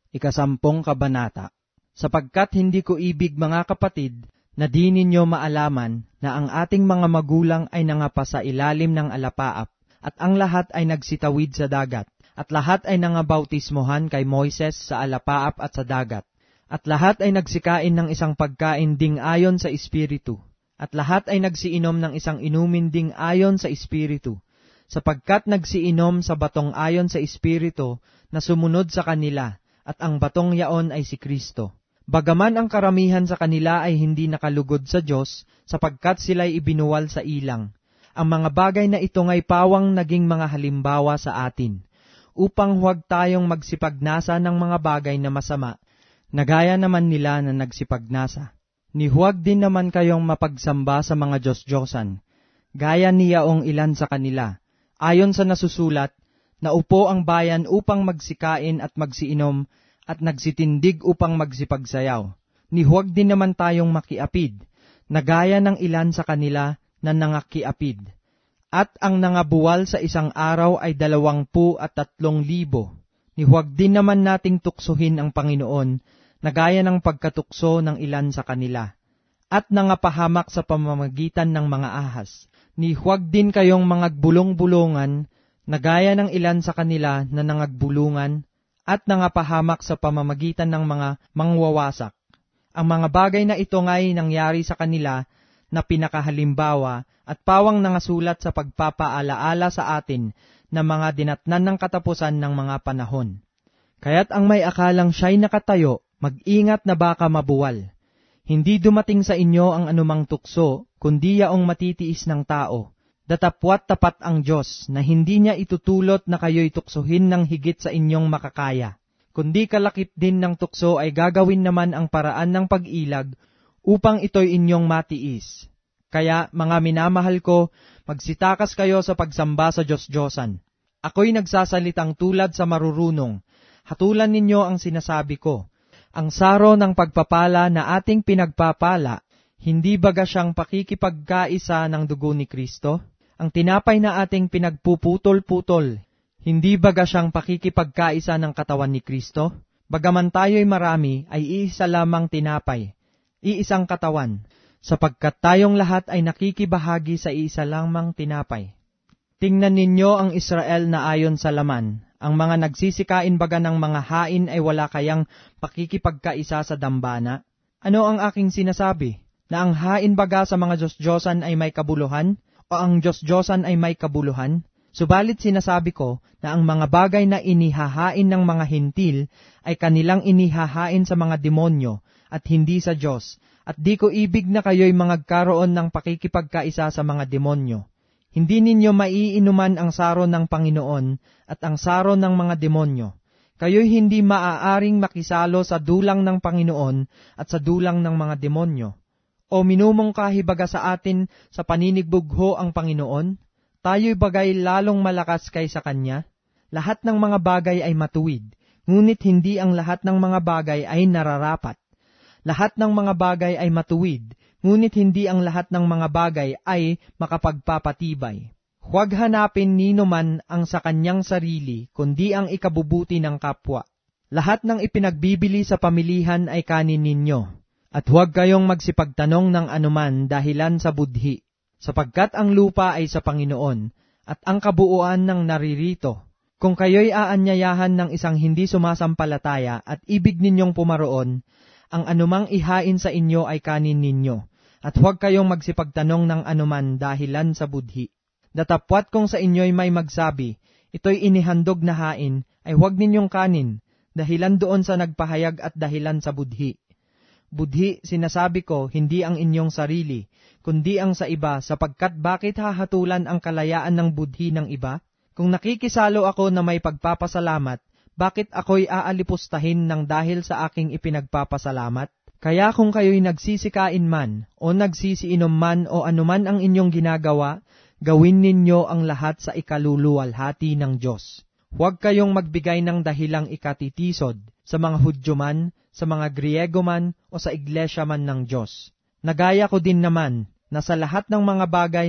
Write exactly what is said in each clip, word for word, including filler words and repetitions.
Ikasampung kabanata. Sapagkat hindi ko ibig, mga kapatid, na di ninyo maalaman na ang ating mga magulang ay nangapa sa ilalim ng alapaap, at ang lahat ay nagsitawid sa dagat, at lahat ay nangabautismohan kay Moises sa alapaap at sa dagat, at lahat ay nagsikain ng isang pagkain ding ayon sa Espiritu, at lahat ay nagsiinom ng isang inumin ding ayon sa Espiritu, sapagkat nagsiinom sa batong ayon sa Espiritu na sumunod sa kanila, at ang batong yaon ay si Kristo. Bagaman ang karamihan sa kanila ay hindi nakalugod sa Diyos, sapagkat sila'y ibinuwal sa ilang. Ang mga bagay na ito nga'y pawang naging mga halimbawa sa atin, upang huwag tayong magsipagnasa ng mga bagay na masama, na gaya naman nila na nagsipagnasa. Ni huwag din naman kayong mapagsamba sa mga Diyos-Diyosan, gaya niyaong ilan sa kanila, ayon sa nasusulat, na upo ang bayan upang magsikain at magsiinom, at nagsitindig upang magsipagsayaw. Ni huwag din naman tayong makiapid, na gaya ng ilan sa kanila na nangakiapid. At ang nangabuwal sa isang araw ay dalawangpu at tatlong libo. Ni huwag din naman nating tuksohin ang Panginoon, na gaya ng pagkatukso ng ilan sa kanila. At nangapahamak sa pamamagitan ng mga ahas. Ni huwag din kayong mangagbulong-bulungan, na gaya ng ilan sa kanila na nangagbulungan, at nangapahamak sa pamamagitan ng mga mangwawasak. Ang mga bagay na ito nga'y nangyari sa kanila na pinakahalimbawa at pawang nangasulat sa pagpapaalaala sa atin na mga dinatnan ng katapusan ng mga panahon. Kaya't ang may akalang siya'y nakatayo, mag-ingat na baka mabuwal. Hindi dumating sa inyo ang anumang tukso, kundi yaong matitiis ng tao. Datapwat tapat ang Diyos na hindi niya itutulot na kayo'y tuksohin ng higit sa inyong makakaya. Kundi kalakip din ng tukso ay gagawin naman ang paraan ng pag-ilag upang ito'y inyong matiis. Kaya, mga minamahal ko, magsitakas kayo sa pagsamba sa Diyos-Diyosan. Ako'y nagsasalitang tulad sa marurunong. Hatulan ninyo ang sinasabi ko. Ang saro ng pagpapala na ating pinagpapala, hindi baga siyang pakikipagkaisa ng dugo ni Kristo? Ang tinapay na ating pinagpuputol-putol, hindi baga siyang pakikipagkaisa ng katawan ni Kristo? Bagaman tayo'y marami, ay iisa lamang tinapay, iisang katawan, sapagkat tayong lahat ay nakikibahagi sa iisa lamang tinapay. Tingnan ninyo ang Israel na ayon sa laman, ang mga nagsisikain baga ng mga hain ay wala kayang pakikipagkaisa sa dambana. Ano ang aking sinasabi? Na ang hain baga sa mga Diyos-Diyosan ay may kabuluhan? O ang Diyos-Diyosan ay may kabuluhan? Subalit sinasabi ko na ang mga bagay na inihahain ng mga hintil ay kanilang inihahain sa mga demonyo at hindi sa Diyos, at di ko ibig na kayo'y mangagkaroon ng pakikipagkaisa sa mga demonyo. Hindi ninyo maiinuman ang saro ng Panginoon at ang saro ng mga demonyo. Kayo'y hindi maaaring makisalo sa dulang ng Panginoon at sa dulang ng mga demonyo. O minumungkahi baga sa atin sa paninigbugho ang Panginoon? Tayo'y bagay lalong malakas kaysa Kanya? Lahat ng mga bagay ay matuwid, ngunit hindi ang lahat ng mga bagay ay nararapat. Lahat ng mga bagay ay matuwid, ngunit hindi ang lahat ng mga bagay ay makapagpapatibay. Huwag hanapin nino man ang sa kanyang sarili, kundi ang ikabubuti ng kapwa. Lahat ng ipinagbibili sa pamilihan ay kanin ninyo. At huwag kayong magsipagtanong ng anuman dahilan sa budhi, sapagkat ang lupa ay sa Panginoon, at ang kabuuan ng naririto. Kung kayo'y aanyayahan ng isang hindi sumasampalataya at ibig ninyong pumaroon, ang anumang ihain sa inyo ay kanin ninyo, at huwag kayong magsipagtanong ng anuman dahilan sa budhi. Datapwat kung sa inyo'y may magsabi, ito'y inihandog na hain, ay huwag ninyong kanin, dahilan doon sa nagpahayag at dahilan sa budhi. Budhi, sinasabi ko, hindi ang inyong sarili, kundi ang sa iba, sapagkat bakit hahatulan ang kalayaan ng budhi ng iba? Kung nakikisalo ako na may pagpapasalamat, bakit ako'y aalipustahin ng dahil sa aking ipinagpapasalamat? Kaya kung kayo'y nagsisikain man, o nagsisiinom man, o anuman ang inyong ginagawa, gawin ninyo ang lahat sa ikaluluwalhati ng Diyos. Huwag kayong magbigay ng dahilang ikatitisod sa mga Hudyo man, sa mga Griego man, o sa iglesia man ng Diyos. Nagaya ko din naman na sa lahat ng mga bagay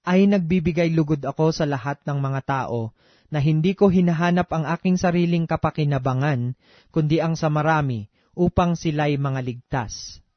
ay nagbibigay lugod ako sa lahat ng mga tao, na hindi ko hinahanap ang aking sariling kapakinabangan, kundi ang sa marami, upang sila'y mga ligtas.